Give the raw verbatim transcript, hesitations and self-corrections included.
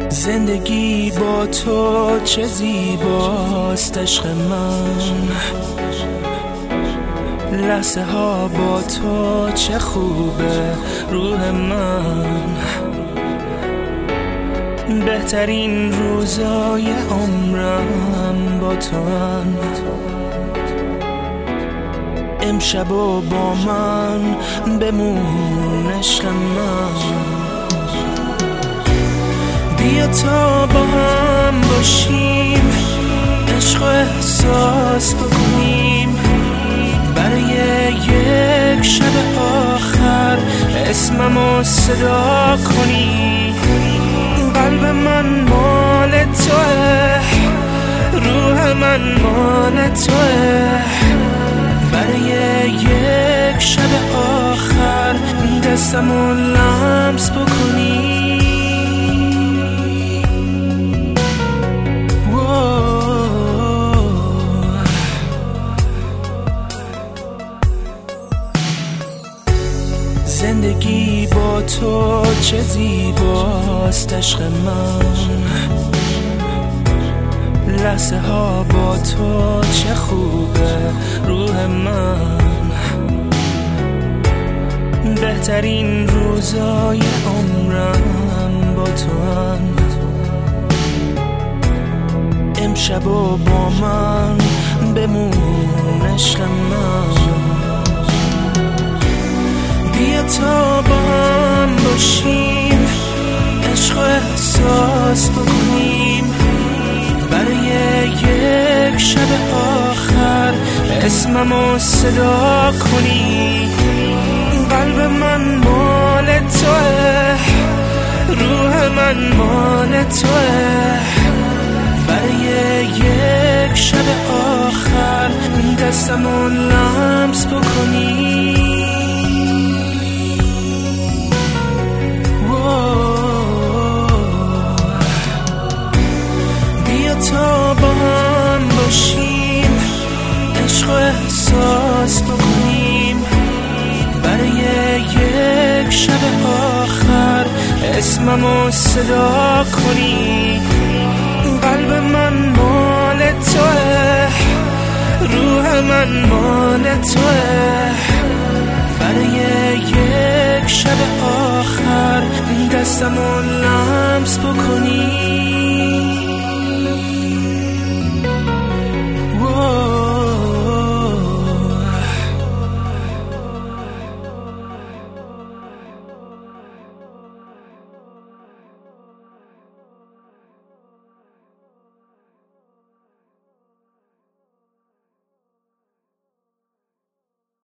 زندگی با تو چه زیباست عشق من، لحظه ها با تو چه خوبه روح من. بهترین روزای عمرم با تو هن. امشب و با من بمون عشق من، بیا تا با هم باشیم، عشق و احساس بکنیم، برای یک شب آخر اسممو صدا کنی. قلب من مال توه، روح من مال توه، برای یک شب آخر دستمو لمس بکنی. زندگی با تو چه زیباست عشق من، لحظه ها با تو چه خوبه روح من. بهترین روزای عمرم با تو هن. امشب و با من بمون عشق من، بیا تا با هم باشیم، عشق و احساس بکنیم، برای یک شب آخر اسممو صدا کنی. قلب من مال توه، روح من مال توه، برای یک شب آخر دستمو لمس بکنی. تا با هم باشیم، عشق و احساس بکنیم، برای یک شب آخر اسممو صدا کنی. قلب من مال توه، روح من مال توه، برای یک شب آخر دستمو لمس بکنی.